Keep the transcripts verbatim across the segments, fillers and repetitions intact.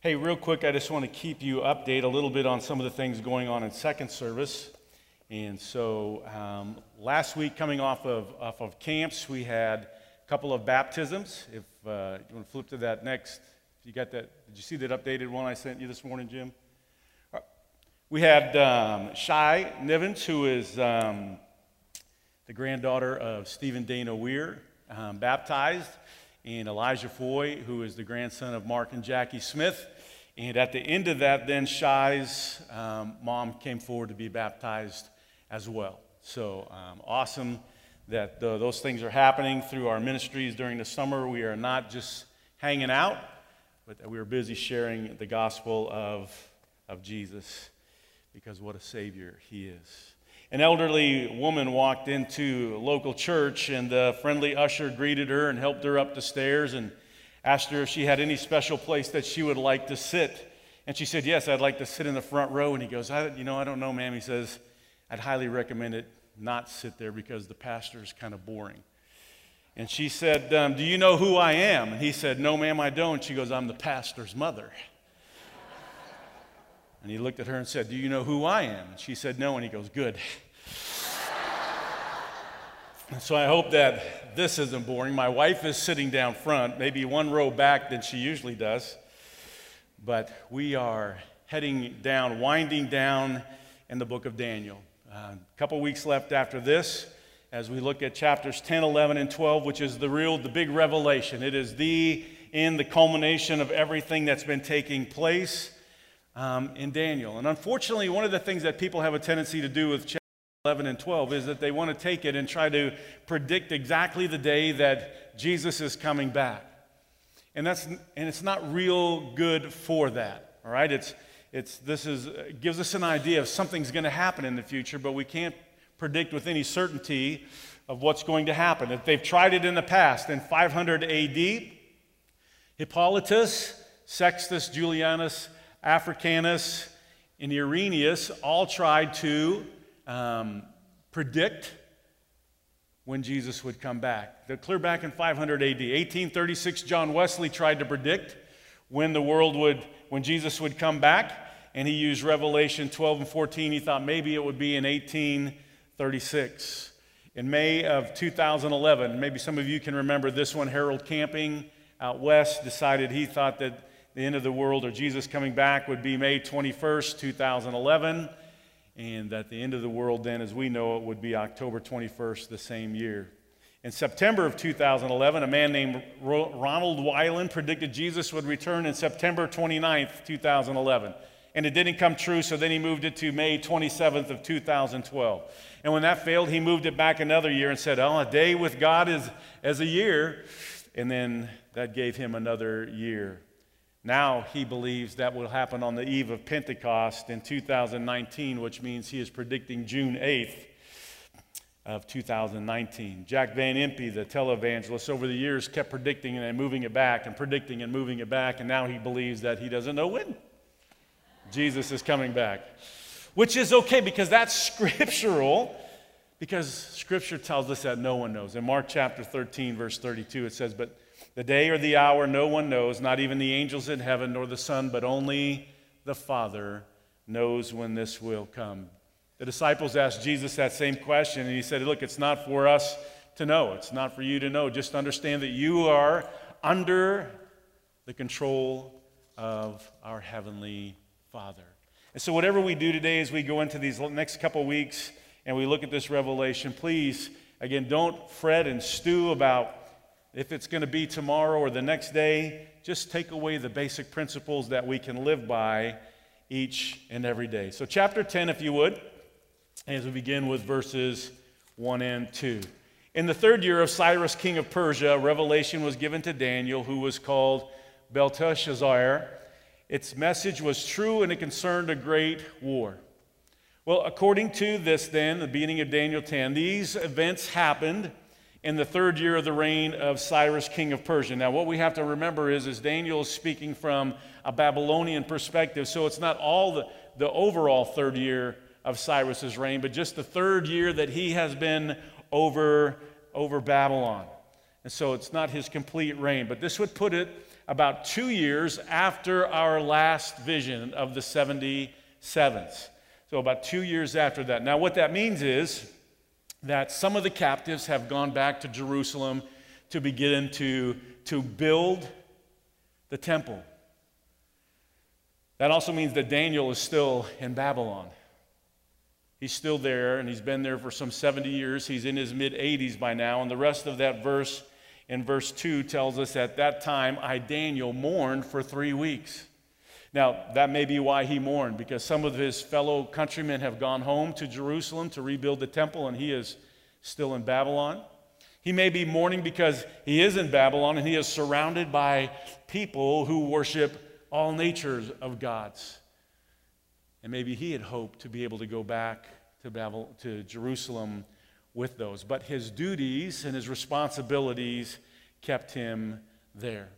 Hey, real quick, I just want to keep you updated a little bit on some of the things going on in second service. And so um, last week, coming off of, off of camps, we had a couple of baptisms. If uh, you want to flip to that next, if you got that, did you see that updated one I sent you this morning, Jim? Right. We had um, Shai Nivens, who is um, the granddaughter of Stephen Dana Weir, um, baptized, and Elijah Foy, who is the grandson of Mark and Jackie Smith. And at the end of that, then Shai's um, mom came forward to be baptized as well. So um, awesome that the, those things are happening through our ministries during the summer. We are not just hanging out, but that we are busy sharing the gospel of, of Jesus, because what a Savior He is. An elderly woman walked into a local church, and the friendly usher greeted her and helped her up the stairs and asked her if she had any special place that she would like to sit. And she said, yes, I'd like to sit in the front row. And he goes, I, you know, I don't know, ma'am. He says, I'd highly recommend it not sit there because the pastor is kind of boring. And she said, um, do you know who I am? And he said, no, ma'am, I don't. She goes, I'm the pastor's mother. And he looked at her and said, do you know who I am? And she said, no. And he goes, good. And so I hope that this isn't boring. My wife is sitting down front, maybe one row back than she usually does. But we are heading down, winding down in the book of Daniel. Uh, a couple weeks left after this as we look at chapters ten, eleven, and twelve, which is the real, the big revelation. It is the in the culmination of everything that's been taking place um, in Daniel. And unfortunately, one of the things that people have a tendency to do with chapters eleven and twelve is that they want to take it and try to predict exactly the day that Jesus is coming back. And that's and it's not real good for that. All right? It's it's this is it gives us an idea of something's going to happen in the future, but we can't predict with any certainty of what's going to happen. If they've tried it in the past, in five hundred A D, Hippolytus, Sextus Julianus Africanus, and Irenaeus all tried to Um, predict when Jesus would come back. They're clear back in five hundred A D. eighteen thirty-six, John Wesley tried to predict when the world would, when Jesus would come back, and he used Revelation twelve and fourteen. He thought maybe it would be in eighteen thirty-six. In May of two thousand eleven, maybe some of you can remember this one, Harold Camping out west decided he thought that the end of the world or Jesus coming back would be May twenty-first, two thousand eleven. And that the end of the world then, as we know it, would be October twenty-first the same year. In September of two thousand eleven, a man named Ronald Weiland predicted Jesus would return in September twenty-ninth, two thousand eleven. And it didn't come true, so then he moved it to May twenty-seventh of two thousand twelve. And when that failed, he moved it back another year and said, oh, a day with God is as a year. And then that gave him another year. Now he believes that will happen on the eve of Pentecost in two thousand nineteen, which means he is predicting June eighth of two thousand nineteen. Jack Van Impe, the televangelist, over the years kept predicting and moving it back and predicting and moving it back, and now he believes that he doesn't know when Jesus is coming back, which is okay because that's scriptural, because Scripture tells us that no one knows. In Mark chapter thirteen, verse thirty-two, it says, but the day or the hour no one knows, not even the angels in heaven nor the Son, but only the Father knows when this will come. The disciples asked Jesus that same question, and he said, look, it's not for us to know. It's not for you to know. Just understand that you are under the control of our Heavenly Father. And so whatever we do today as we go into these next couple weeks and we look at this revelation, please, again, don't fret and stew about if it's going to be tomorrow or the next day. Just take away the basic principles that we can live by each and every day. So chapter ten, if you would, as we begin with verses one and two. In the third year of Cyrus, king of Persia, revelation was given to Daniel, who was called Belteshazzar. Its message was true, and it concerned a great war. Well, according to this then, the beginning of Daniel ten, these events happened in the third year of the reign of Cyrus, king of Persia. Now, what we have to remember is, is Daniel is speaking from a Babylonian perspective, so it's not all the, the overall third year of Cyrus's reign, but just the third year that he has been over, over Babylon. And so it's not his complete reign, but this would put it about two years after our last vision of the seventy sevens. So about two years after that. Now what that means is that some of the captives have gone back to Jerusalem to begin to, to build the temple. That also means that Daniel is still in Babylon. He's still there, and he's been there for some seventy years. He's in his mid-eighties by now, and the rest of that verse in verse two tells us, at that time, I, Daniel, mourned for three weeks. Now, that may be why he mourned, because some of his fellow countrymen have gone home to Jerusalem to rebuild the temple, and he is still in Babylon. He may be mourning because he is in Babylon, and he is surrounded by people who worship all natures of gods. And maybe he had hoped to be able to go back to Babylon, to Jerusalem with those. But his duties and his responsibilities kept him there.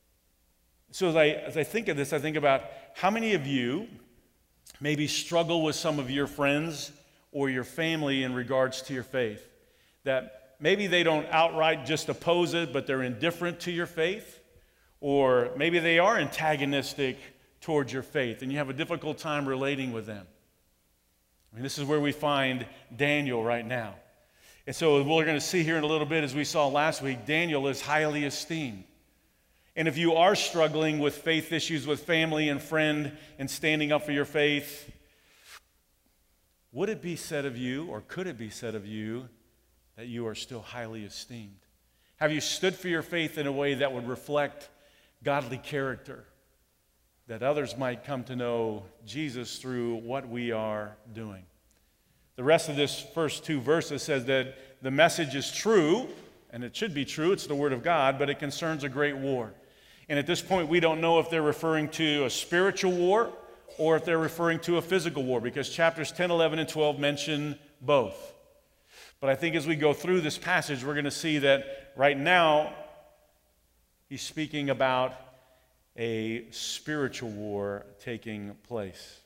So as I, as I think of this, I think about how many of you maybe struggle with some of your friends or your family in regards to your faith. That maybe they don't outright just oppose it, but they're indifferent to your faith. Or maybe they are antagonistic towards your faith, and you have a difficult time relating with them. I mean, this is where we find Daniel right now. And so we're going to see here in a little bit, as we saw last week, Daniel is highly esteemed. And if you are struggling with faith issues with family and friend and standing up for your faith, would it be said of you, or could it be said of you, that you are still highly esteemed? Have you stood for your faith in a way that would reflect godly character, that others might come to know Jesus through what we are doing? The rest of this first two verses says that the message is true, and it should be true, it's the Word of God, but it concerns a great war. And at this point, we don't know if they're referring to a spiritual war or if they're referring to a physical war, because chapters ten, eleven, and twelve mention both. But I think as we go through this passage, we're going to see that right now, he's speaking about a spiritual war taking place.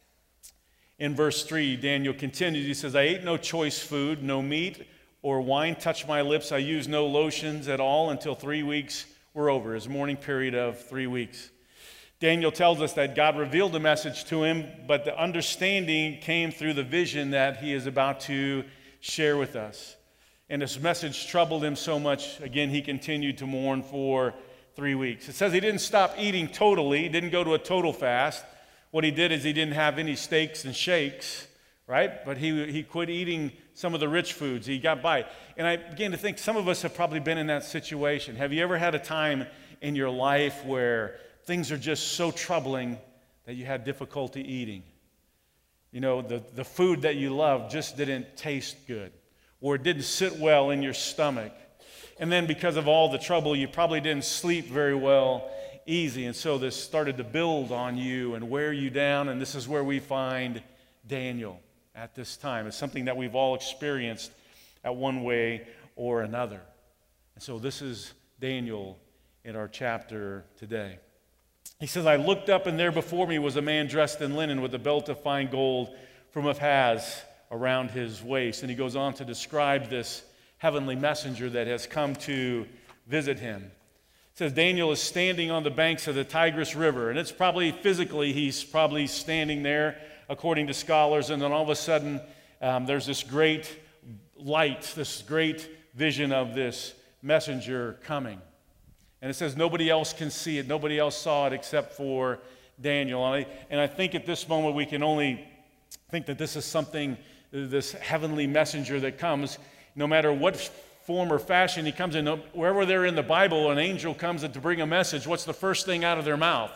In verse three, Daniel continues. He says, I ate no choice food, no meat or wine touched my lips. I used no lotions at all until three weeks were over, his mourning period of three weeks. Daniel tells us that God revealed the message to him, but the understanding came through the vision that he is about to share with us. And this message troubled him so much, again, he continued to mourn for three weeks. It says he didn't stop eating totally, he didn't go to a total fast. What he did is he didn't have any steaks and shakes, right? But he, he quit eating some of the rich foods. He got by. And I began to think some of us have probably been in that situation. Have you ever had a time in your life where things are just so troubling that you had difficulty eating? You know, the, the food that you love just didn't taste good, or it didn't sit well in your stomach. And then because of all the trouble, you probably didn't sleep very well easy. And so this started to build on you and wear you down. And this is where we find Daniel at this time. It's something that we've all experienced at one way or another. And so this is Daniel in our chapter today. He says, I looked up, and there before me was a man dressed in linen with a belt of fine gold from Uphaz around his waist. And he goes on to describe this heavenly messenger that has come to visit him. It says Daniel is standing on the banks of the Tigris River, and it's probably physically he's probably standing there, according to scholars, and then all of a sudden um, there's this great light, this great vision of this messenger coming. And it says nobody else can see it, nobody else saw it except for Daniel. And I, and I think at this moment we can only think that this is something, this heavenly messenger that comes, no matter what form or fashion he comes in, wherever they're in the Bible, an angel comes in to bring a message, what's the first thing out of their mouth?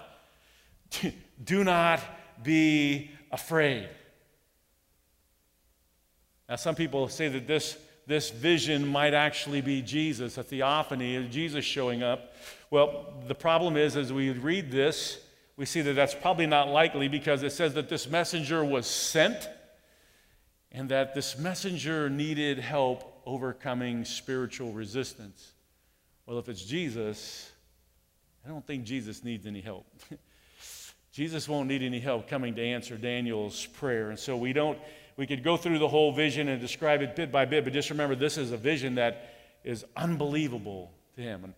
Do not be afraid. Now, some people say that this, this vision might actually be Jesus, a theophany, Jesus showing up. Well, the problem is, as we read this, we see that that's probably not likely, because it says that this messenger was sent and that this messenger needed help overcoming spiritual resistance. Well, if it's Jesus, I don't think Jesus needs any help. Jesus won't need any help coming to answer Daniel's prayer. And so we don't, we could go through the whole vision and describe it bit by bit, but just remember this is a vision that is unbelievable to him. And,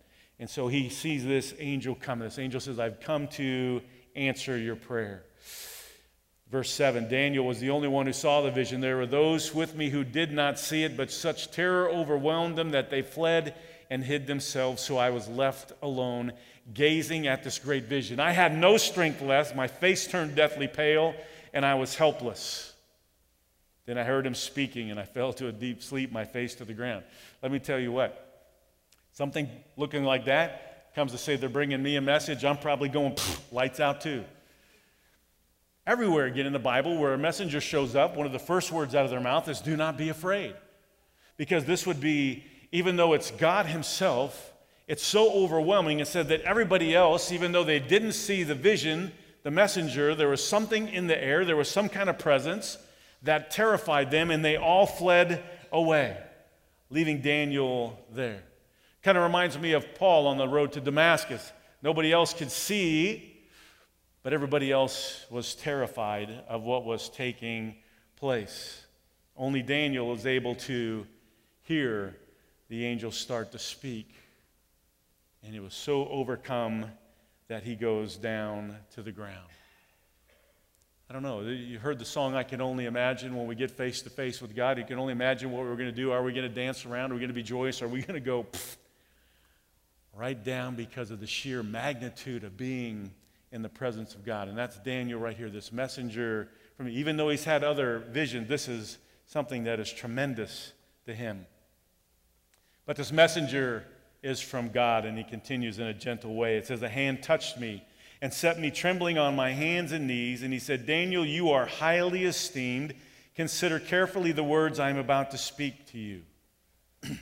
And so he sees this angel come. This angel says, I've come to answer your prayer. Verse seven, Daniel was the only one who saw the vision. There were those with me who did not see it, but such terror overwhelmed them that they fled and hid themselves. So I was left alone, gazing at this great vision. I had no strength left. My face turned deathly pale, and I was helpless. Then I heard him speaking, and I fell to a deep sleep, my face to the ground. Let me tell you what, something looking like that comes to say they're bringing me a message, I'm probably going, lights out too. Everywhere again in the Bible where a messenger shows up, one of the first words out of their mouth is, do not be afraid. Because this would be, even though it's God himself, it's so overwhelming. It said that everybody else, even though they didn't see the vision, the messenger, there was something in the air, there was some kind of presence that terrified them, and they all fled away, leaving Daniel there. Kind of reminds me of Paul on the road to Damascus. Nobody else could see, but everybody else was terrified of what was taking place. Only Daniel was able to hear the angel start to speak. And he was so overcome that he goes down to the ground. I don't know, you heard the song, I Can Only Imagine. When we get face to face with God, you can only imagine what we're going to do. Are we going to dance around? Are we going to be joyous? Are we going to go pfft, right down because of the sheer magnitude of being in the presence of God? And that's Daniel right here, this messenger from me. Even though he's had other visions, this is something that is tremendous to him. But this messenger is from God, and he continues in a gentle way. It says, a hand touched me and set me trembling on my hands and knees, and he said, Daniel, you are highly esteemed. Consider carefully the words I am about to speak to you. The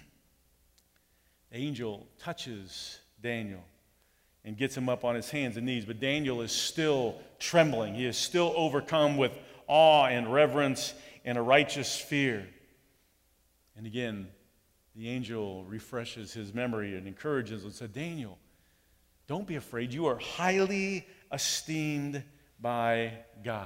angel touches Daniel and gets him up on his hands and knees, but Daniel is still trembling. He is still overcome with awe and reverence and a righteous fear. And again, the angel refreshes his memory and encourages him and said, Daniel, don't be afraid. You are highly esteemed by God.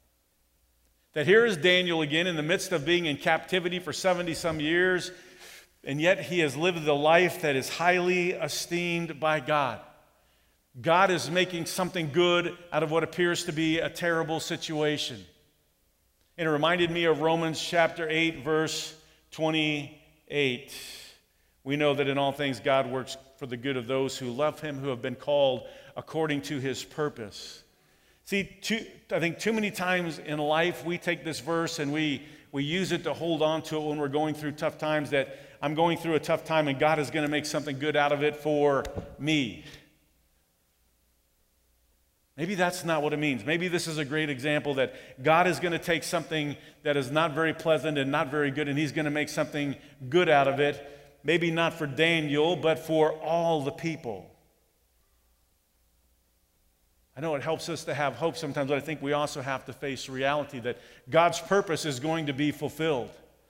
That here is Daniel again in the midst of being in captivity for seventy some years, and yet he has lived a life that is highly esteemed by God. God is making something good out of what appears to be a terrible situation. And it reminded me of Romans chapter eight, verse twenty-eight. We know that in all things God works for the good of those who love him, who have been called according to his purpose. See, too, I think too many times in life we take this verse and we, we use it to hold on to it when we're going through tough times, that I'm going through a tough time and God is going to make something good out of it for me. Maybe that's not what it means. Maybe this is a great example that God is going to take something that is not very pleasant and not very good, and he's going to make something good out of it. Maybe not for Daniel, but for all the people. I know it helps us to have hope sometimes, but I think we also have to face reality that God's purpose is going to be fulfilled.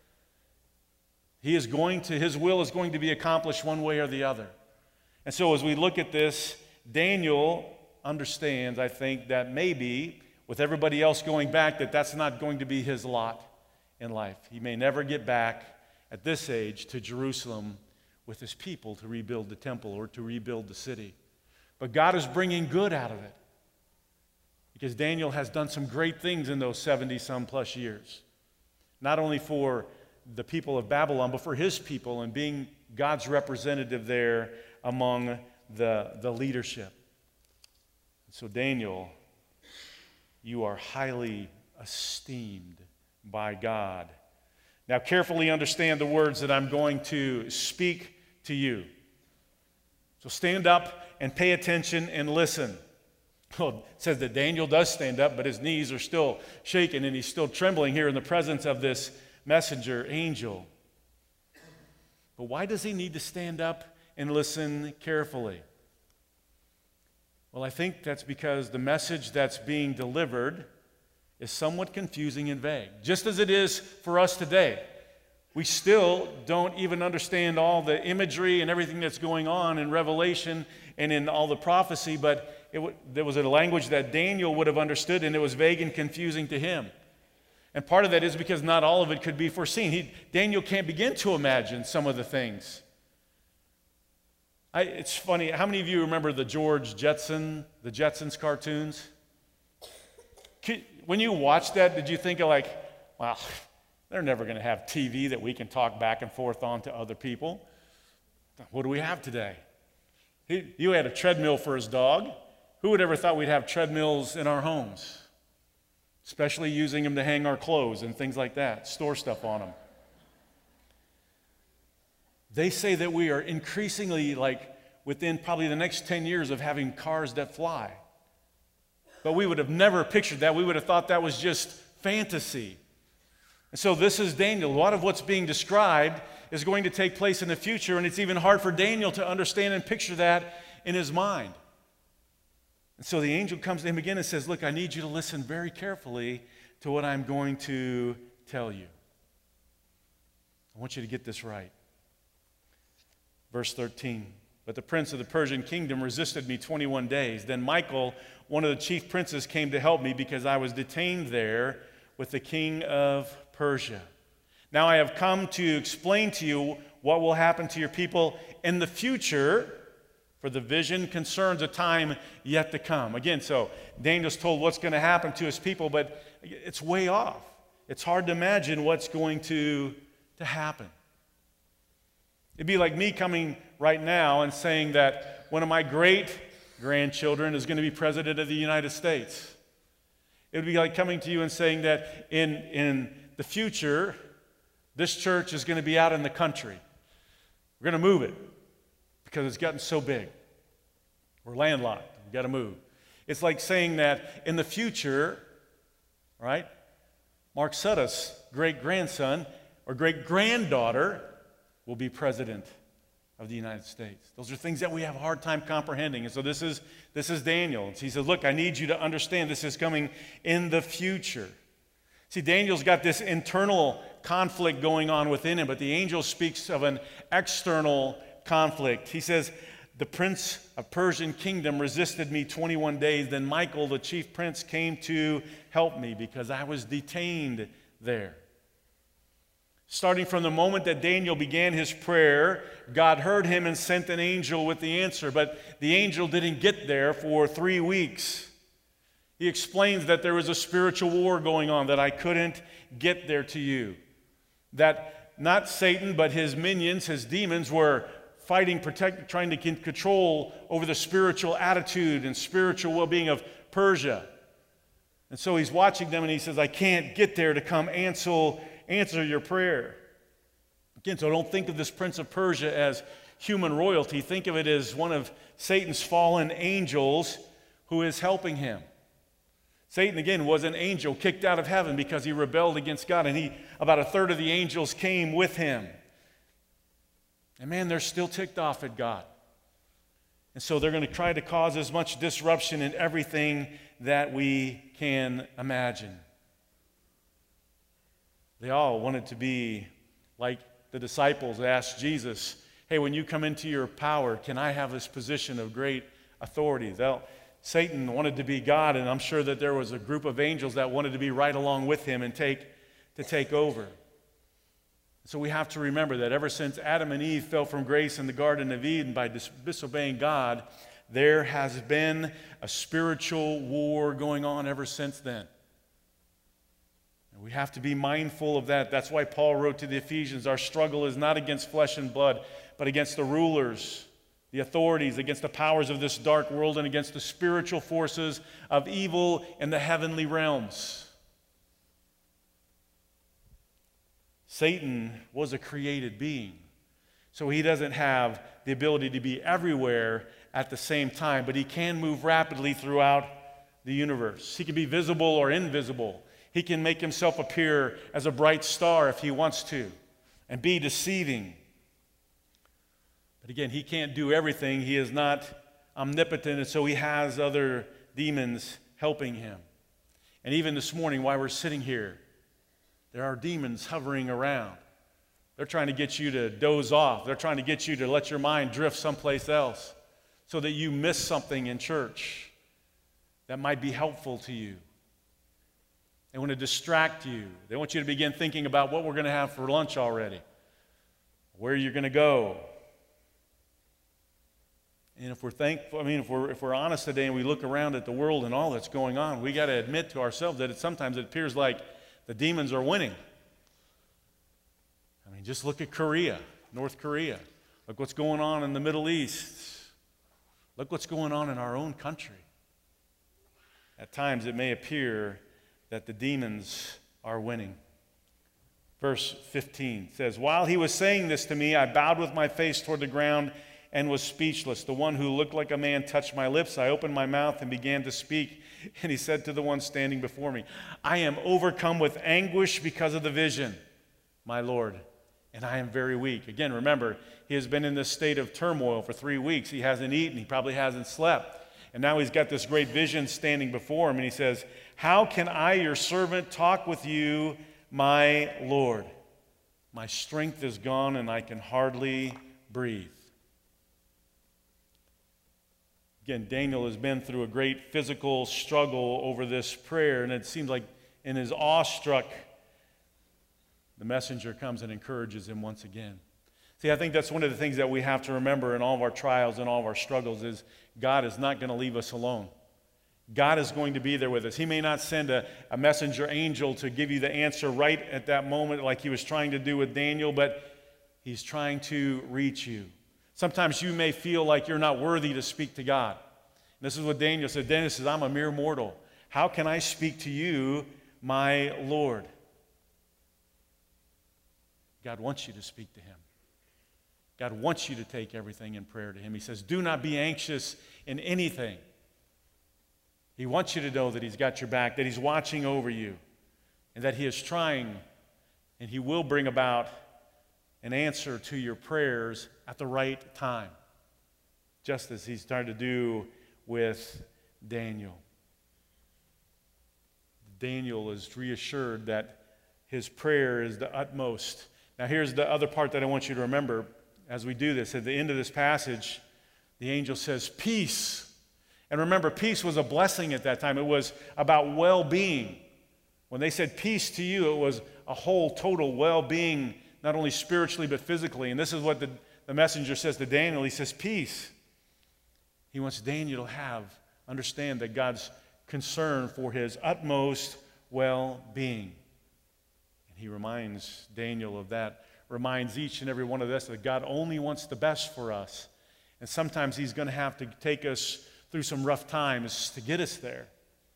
He is going to, his will is going to be accomplished one way or the other. And so as we look at this, Daniel understands, I think, that maybe with everybody else going back, that that's not going to be his lot in life. He may never get back at this age to Jerusalem with his people to rebuild the temple or to rebuild the city. But God is bringing good out of it, because Daniel has done some great things in those seventy some plus years. Not only for the people of Babylon, but for his people, and being God's representative there among the, the leadership. So Daniel, you are highly esteemed by God. Now carefully understand the words that I'm going to speak to you. So stand up and pay attention and listen. Well, it says that Daniel does stand up, but his knees are still shaking and he's still trembling here in the presence of this messenger angel. But why does he need to stand up and listen carefully? Well, I think that's because the message that's being delivered is somewhat confusing and vague, just as it is for us today. We still don't even understand all the imagery and everything that's going on in Revelation and in all the prophecy, but it w- there was a language that Daniel would have understood, and it was vague and confusing to him. And part of that is because not all of it could be foreseen. He, Daniel can't begin to imagine some of the things. I, it's funny, how many of you remember the George Jetson, the Jetsons cartoons? When you watched that, did you think of like, well, they're never going to have T V that we can talk back and forth on to other people? What do we have today? He, you had a treadmill for his dog. Who would ever thought we'd have treadmills in our homes? Especially using them to hang our clothes and things like that, store stuff on them. They say that we are increasingly, like, within probably the next ten years of having cars that fly. But we would have never pictured that. We would have thought that was just fantasy. And so this is Daniel. A lot of what's being described is going to take place in the future, and it's even hard for Daniel to understand and picture that in his mind. And so the angel comes to him again and says, look, I need you to listen very carefully to what I'm going to tell you. I want you to get this right. Verse thirteen, but the prince of the Persian kingdom resisted me twenty-one days. Then Michael, one of the chief princes, came to help me because I was detained there with the king of Persia. Now I have come to explain to you what will happen to your people in the future, for the vision concerns a time yet to come. Again, so Daniel's told what's going to happen to his people, but it's way off. It's hard to imagine what's going to, to happen. It'd be like me coming right now and saying that one of my great-grandchildren is going to be president of the United States. It would be like coming to you and saying that in, in the future, this church is going to be out in the country. We're going to move it because it's gotten so big. We're landlocked. We've got to move. It's like saying that in the future, right, Mark Suttis' great-grandson or great-granddaughter will be president of the United States. Those are things that we have a hard time comprehending. And so this is, this is Daniel. He says, look, I need you to understand this is coming in the future. See, Daniel's got this internal conflict going on within him, but the angel speaks of an external conflict. He says, the prince of Persian kingdom resisted me twenty-one days. Then Michael, the chief prince, came to help me because I was detained there. Starting from the moment that Daniel began his prayer, God heard him and sent an angel with the answer, but the angel didn't get there for three weeks. He explains that there was a spiritual war going on, that I couldn't get there to you. That not Satan, but his minions, his demons, were fighting, protect, trying to get control over the spiritual attitude and spiritual well-being of Persia. And so he's watching them and he says, I can't get there to come answer Answer your prayer. Again, so don't think of this prince of Persia as human royalty. Think of it as one of Satan's fallen angels who is helping him. Satan, again, was an angel kicked out of heaven because he rebelled against God, and he, about a third of the angels came with him. And man, they're still ticked off at God. And so they're going to try to cause as much disruption in everything that we can imagine. They all wanted to be like the disciples asked Jesus, hey, when you come into your power, can I have this position of great authority? They'll, Satan wanted to be God, and I'm sure that there was a group of angels that wanted to be right along with him and take, to take over. So we have to remember that ever since Adam and Eve fell from grace in the Garden of Eden by dis- disobeying God, there has been a spiritual war going on ever since then. We have to be mindful of that. That's why Paul wrote to the Ephesians, our struggle is not against flesh and blood, but against the rulers, the authorities, against the powers of this dark world, and against the spiritual forces of evil in the heavenly realms. Satan was a created being, so he doesn't have the ability to be everywhere at the same time, but he can move rapidly throughout the universe. He can be visible or invisible. He can make himself appear as a bright star if he wants to and be deceiving. But again, he can't do everything. He is not omnipotent, and so he has other demons helping him. And even this morning, while we're sitting here, there are demons hovering around. They're trying to get you to doze off. They're trying to get you to let your mind drift someplace else so that you miss something in church that might be helpful to you. They want to distract you. They want you to begin thinking about what we're going to have for lunch already, where you're going to go. And if we're thankful, I mean, if we're, if we're honest today and we look around at the world and all that's going on, we got to admit to ourselves that it, sometimes it appears like the demons are winning. I mean, just look at Korea, North Korea. Look what's going on in the Middle East. Look what's going on in our own country. At times it may appear that the demons are winning. Verse fifteen says, "While he was saying this to me, I bowed with my face toward the ground and was speechless. The one who looked like a man touched my lips. I opened my mouth and began to speak. And he said to the one standing before me, I am overcome with anguish because of the vision, my Lord, and I am very weak." Again, remember, he has been in this state of turmoil for three weeks. He hasn't eaten. He probably hasn't slept. And now he's got this great vision standing before him. And he says, "How can I, your servant, talk with you, my Lord? My strength is gone and I can hardly breathe." Again, Daniel has been through a great physical struggle over this prayer, and it seems like in his awestruck, the messenger comes and encourages him once again. See, I think that's one of the things that we have to remember in all of our trials and all of our struggles is God is not going to leave us alone. God is going to be there with us. He may not send a, a messenger angel to give you the answer right at that moment like he was trying to do with Daniel, but he's trying to reach you. Sometimes you may feel like you're not worthy to speak to God. And this is what Daniel said. Daniel says, "I'm a mere mortal. How can I speak to you, my Lord?" God wants you to speak to him. God wants you to take everything in prayer to him. He says, "Do not be anxious in anything." He wants you to know that he's got your back, that he's watching over you, and that he is trying, and he will bring about an answer to your prayers at the right time, just as he's trying to do with Daniel. Daniel is reassured that his prayer is the utmost. Now here's the other part that I want you to remember as we do this. At the end of this passage, the angel says, "Peace." And remember, peace was a blessing at that time. It was about well-being. When they said peace to you, it was a whole total well-being, not only spiritually but physically. And this is what the, the messenger says to Daniel. He says, "Peace." He wants Daniel to have, understand that God's concern for his utmost well-being. And he reminds Daniel of that, reminds each and every one of us that God only wants the best for us. And sometimes he's going to have to take us through some rough times to get us there.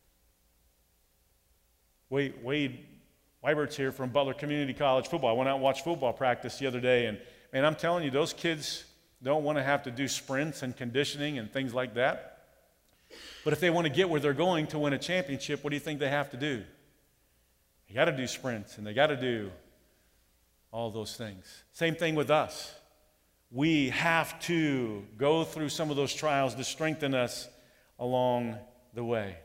Wade, Wade Weibert's here from Butler Community College football. I went out and watched football practice the other day, and man, I'm telling you, those kids don't want to have to do sprints and conditioning and things like that. But if they want to get where they're going to win a championship, what do you think they have to do? They got to do sprints, and they got to do all those things. Same thing with us. We have to go through some of those trials to strengthen us along the way.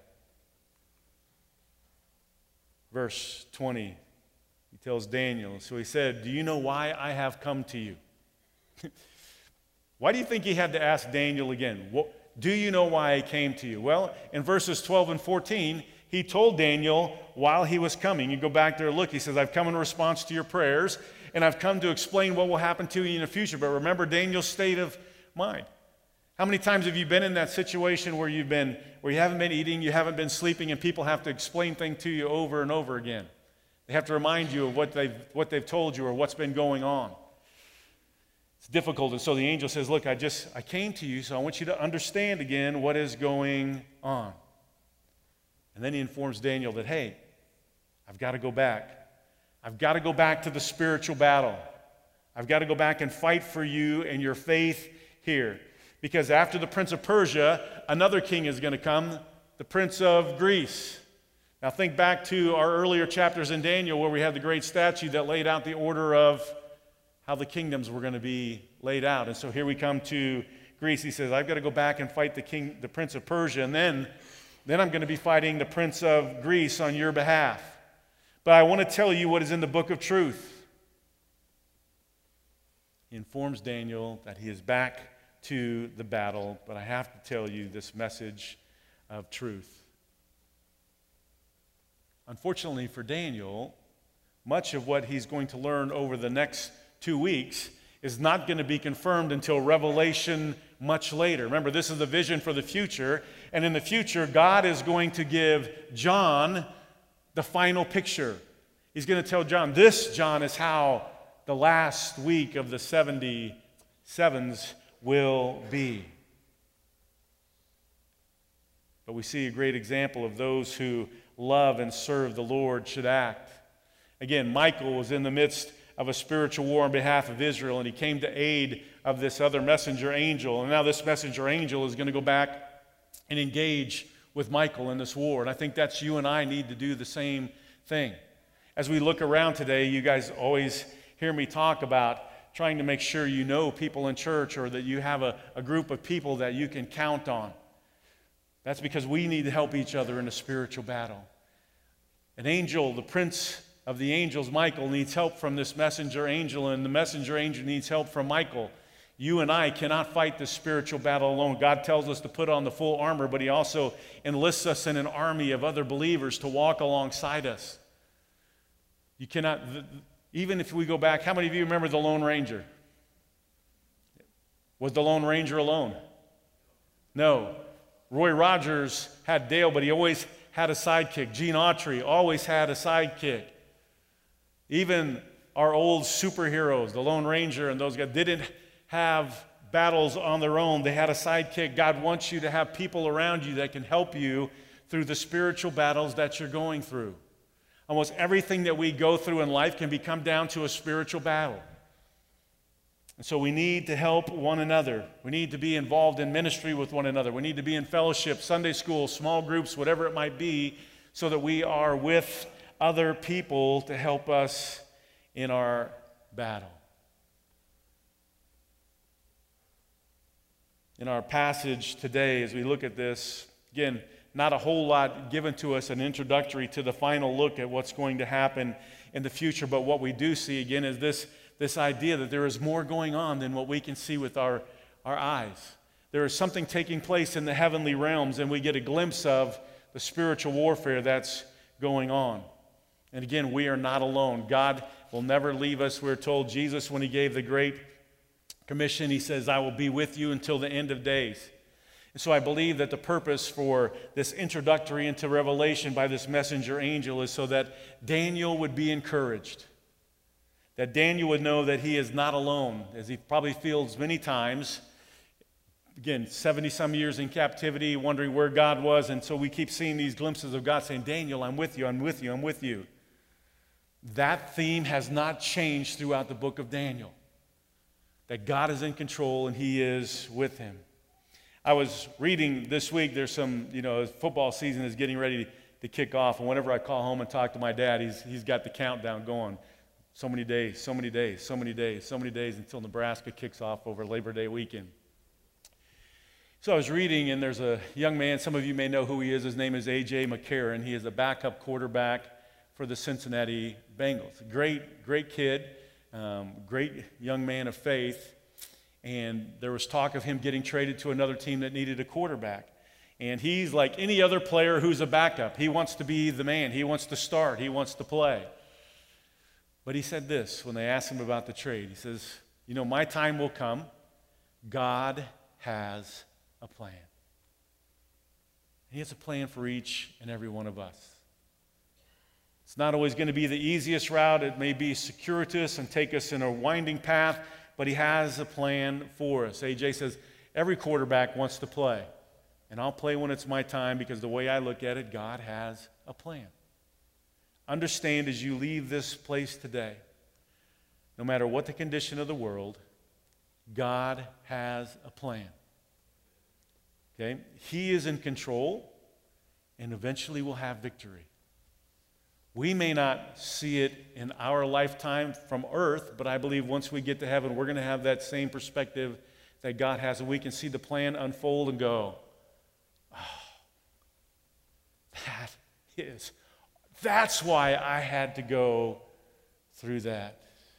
Verse twenty, he tells Daniel, so he said, "Do you know why I have come to you?" Why do you think he had to ask Daniel again? What, do you know why I came to you? Well, in verses twelve and fourteen, he told Daniel while he was coming. You go back there and look. He says, "I've come in response to your prayers, and I've come to explain what will happen to you in the future." But remember Daniel's state of mind. How many times have you been in that situation where you've been, where you haven't been eating, you haven't been sleeping, and people have to explain things to you over and over again? They have to remind you of what they've, what they've told you or what's been going on. It's difficult, and so the angel says, "Look, I just, I came to you, so I want you to understand again what is going on." And then he informs Daniel that, hey, I've got to go back. I've got to go back to the spiritual battle. I've got to go back and fight for you and your faith here. Because after the prince of Persia, another king is going to come, the prince of Greece. Now think back to our earlier chapters in Daniel where we had the great statue that laid out the order of how the kingdoms were going to be laid out. And so here we come to Greece. He says, I've got to go back and fight the king, the prince of Persia, and then, then I'm going to be fighting the prince of Greece on your behalf. But I want to tell you what is in the book of truth. He informs Daniel that he is back to the battle, but I have to tell you this message of truth. Unfortunately for Daniel, much of what he's going to learn over the next two weeks is not going to be confirmed until Revelation much later. Remember, this is the vision for the future. And in the future, God is going to give John the final picture. He's going to tell John, this, John, is how the last week of the seventy sevens will be. But we see a great example of those who love and serve the Lord should act. Again, Michael was in the midst of a spiritual war on behalf of Israel, and he came to aid of this other messenger angel. And now this messenger angel is going to go back and engage with Michael in this war. And I think that's you and I need to do the same thing. As we look around today, you guys always hear me talk about trying to make sure you know people in church, or that you have a, a group of people that you can count on. That's because we need to help each other in a spiritual battle. An angel, the prince of the angels, Michael, needs help from this messenger angel, and the messenger angel needs help from Michael. You and I cannot fight this spiritual battle alone. God tells us to put on the full armor, but he also enlists us in an army of other believers to walk alongside us. You cannot, even if we go back, how many of you remember the Lone Ranger? Was the Lone Ranger alone? No. Roy Rogers had Dale, but he always had a sidekick. Gene Autry always had a sidekick. Even our old superheroes, the Lone Ranger and those guys, didn't have battles on their own. They had a sidekick. God wants you to have people around you that can help you through the spiritual battles that you're going through. Almost everything that we go through in life can become down to a spiritual battle. And so we need to help one another. We need to be involved in ministry with one another. We need to be in fellowship, Sunday school, small groups, whatever it might be, so that we are with other people to help us in our battle. In our passage today, as we look at this, again, not a whole lot given to us, an introductory to the final look at what's going to happen in the future, but what we do see, again, is this This idea that there is more going on than what we can see with our, our eyes. There is something taking place in the heavenly realms, and we get a glimpse of the spiritual warfare that's going on. And again, we are not alone. God will never leave us. We're told Jesus, when he gave the Great Commission, he says, I will be with you until the end of days. And so I believe that the purpose for this introductory into Revelation by this messenger angel is so that Daniel would be encouraged. That Daniel would know that he is not alone, as he probably feels many times. Again, seventy-some years in captivity, wondering where God was, and so we keep seeing these glimpses of God saying, Daniel, I'm with you, I'm with you, I'm with you. That theme has not changed throughout the book of Daniel. That God is in control and he is with him. I was reading this week, there's some, you know, football season is getting ready to, to kick off, and whenever I call home and talk to my dad, he's, he's got the countdown going. So many days, so many days, so many days, so many days until Nebraska kicks off over Labor Day weekend. So I was reading, and there's a young man, some of you may know who he is. His name is A J McCarron. He is a backup quarterback for the Cincinnati Bengals. Great, great kid, um, great young man of faith. And there was talk of him getting traded to another team that needed a quarterback. And he's like any other player who's a backup. He wants to be the man. He wants to start. He wants to play. But he said this when they asked him about the trade. He says, you know, my time will come. God has a plan. He has a plan for each and every one of us. It's not always going to be the easiest route. It may be circuitous and take us in a winding path, but he has a plan for us. A J says, every quarterback wants to play, and I'll play when it's my time because the way I look at it, God has a plan. Understand as you leave this place today, no matter what the condition of the world, God has a plan. Okay? He is in control, and eventually we'll have victory. We may not see it in our lifetime from earth, but I believe once we get to heaven, we're going to have that same perspective that God has, and we can see the plan unfold and go, oh, that is, that's why I had to go through that.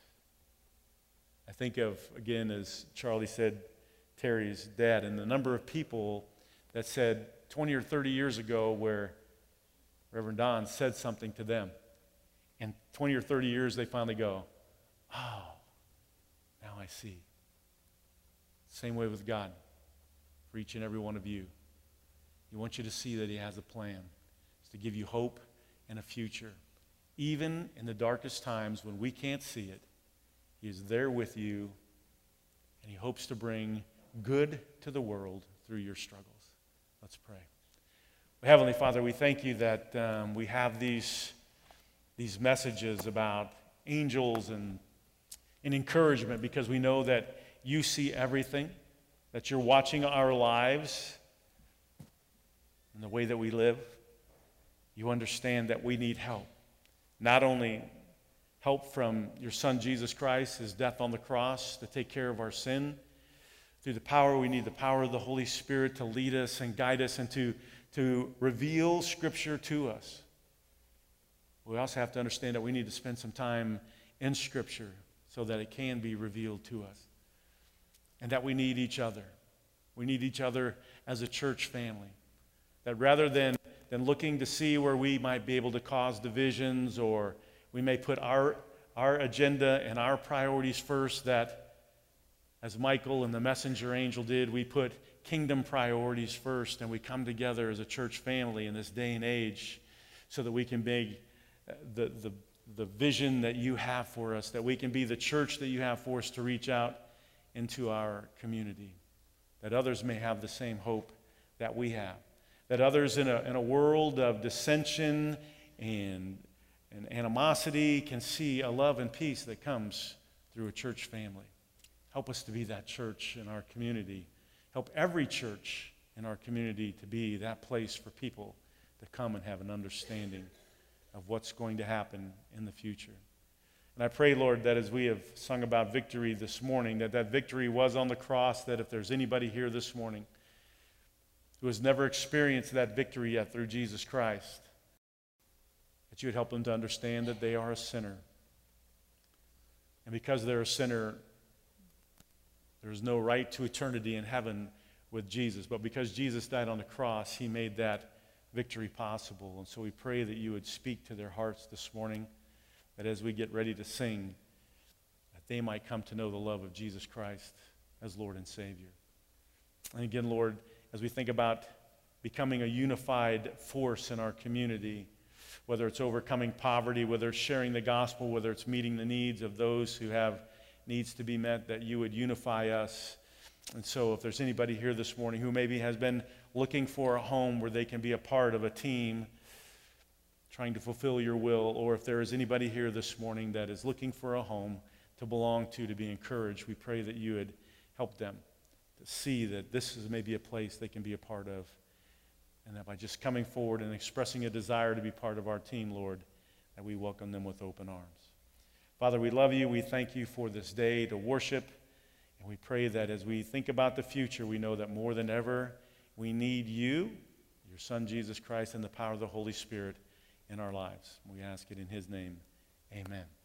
I think of, again, as Charlie said, Terry's dad, and the number of people that said twenty or thirty years ago where Reverend Don said something to them. And twenty or thirty years, they finally go, oh, now I see. Same way with God. for each and every one of you. He wants you to see that he has a plan. It's to give you hope and a future. Even in the darkest times when we can't see it, he is there with you, and he hopes to bring good to the world through your struggles. Let's pray. Heavenly Father, we thank you that um, we have these, these messages about angels and, and encouragement, because we know that you see everything, that you're watching our lives and the way that we live. You understand that we need help. Not only help from your Son Jesus Christ, his death on the cross to take care of our sin. Through the power, we need the power of the Holy Spirit to lead us and guide us and to, to reveal Scripture to us. We also have to understand that we need to spend some time in Scripture so that it can be revealed to us. And that we need each other. We need each other as a church family. That rather than, than looking to see where we might be able to cause divisions, or we may put our, our agenda and our priorities first, that as Michael and the messenger angel did, we put kingdom priorities first, and we come together as a church family in this day and age so that we can make the, the, the vision that you have for us, that we can be the church that you have for us to reach out into our community, that others may have the same hope that we have, that others in a, in a world of dissension and, and animosity can see a love and peace that comes through a church family. Help us to be that church in our community. Help every church in our community to be that place for people to come and have an understanding of what's going to happen in the future. And I pray, Lord, that as we have sung about victory this morning, that that victory was on the cross, that if there's anybody here this morning who has never experienced that victory yet through Jesus Christ, that you would help them to understand that they are a sinner. And because they're a sinner, there is no right to eternity in heaven with Jesus. But because Jesus died on the cross, he made that victory possible. And so we pray that you would speak to their hearts this morning, that as we get ready to sing, that they might come to know the love of Jesus Christ as Lord and Savior. And again, Lord, as we think about becoming a unified force in our community, whether it's overcoming poverty, whether it's sharing the gospel, whether it's meeting the needs of those who have needs to be met, that you would unify us. And so if there's anybody here this morning who maybe has been looking for a home where they can be a part of a team trying to fulfill your will, or if there is anybody here this morning that is looking for a home to belong to, to be encouraged, we pray that you would help them to see that this is maybe a place they can be a part of, and that by just coming forward and expressing a desire to be part of our team, Lord, that we welcome them with open arms. Father, we love you. We thank you for this day to worship, and we pray that as we think about the future, we know that more than ever we need you, your Son Jesus Christ, and the power of the Holy Spirit in our lives. We ask it in his name. Amen.